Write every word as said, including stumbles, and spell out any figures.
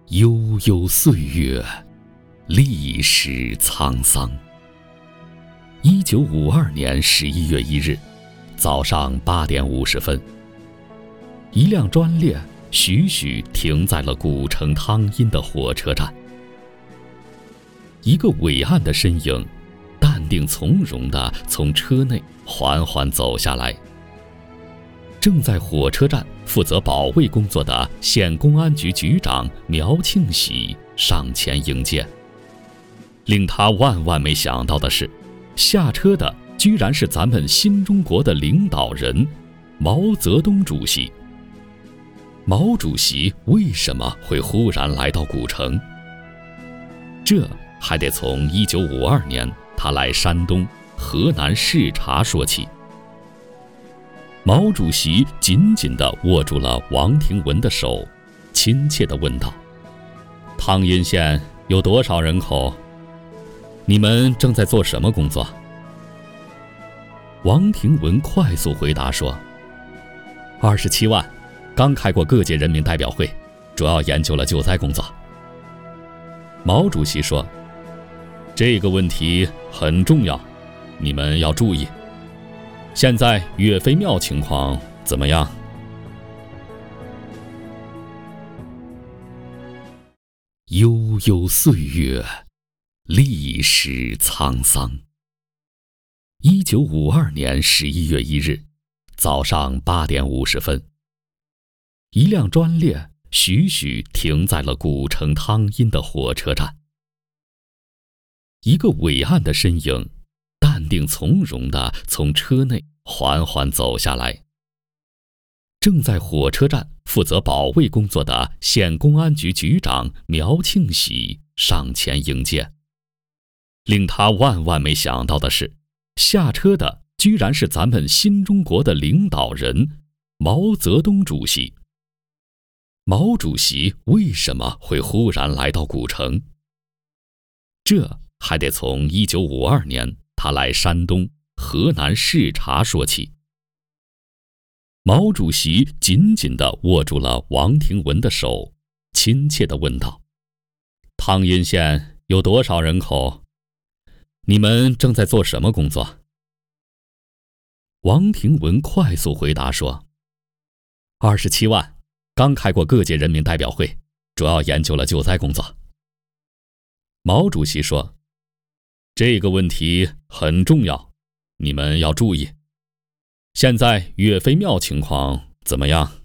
悠悠岁月，历史沧桑。一九五二年十一月一日早上八点五十分，一辆专列徐徐停在了古城汤阴的火车站。一个伟岸的身影，淡定从容地从车内缓缓走下来。正在火车站负责保卫工作的县公安局局长苗庆喜上前迎接。令他万万没想到的是，下车的居然是咱们新中国的领导人毛泽东主席。毛主席为什么会忽然来到古城？这还得从一九五二年他来山东、河南视察说起。毛主席紧紧地握住了王廷文的手，亲切地问道：汤阴县有多少人口？你们正在做什么工作？王廷文快速回答说：二十七万，刚开过各界人民代表会，主要研究了救灾工作。毛主席说：这个问题很重要，你们要注意。现在岳飞庙情况怎么样？悠悠岁月，历史沧桑。一九五二年十一月一日早上八点五十分，一辆专列徐徐停在了古城汤阴的火车站。一个伟岸的身影，淡定从容地从车内缓缓走下来。正在火车站负责保卫工作的县公安局局长苗庆喜上前迎接。令他万万没想到的是，下车的居然是咱们新中国的领导人毛泽东主席。毛主席为什么会忽然来到古城？这还得从一九五二年他来山东、河南视察说起。毛主席紧紧地握住了王廷文的手，亲切地问道：汤阴县有多少人口？你们正在做什么工作？王廷文快速回答说：二十七万，刚开过各界人民代表会，主要研究了救灾工作。毛主席说：这个问题很重要，你们要注意。现在岳飞庙情况怎么样？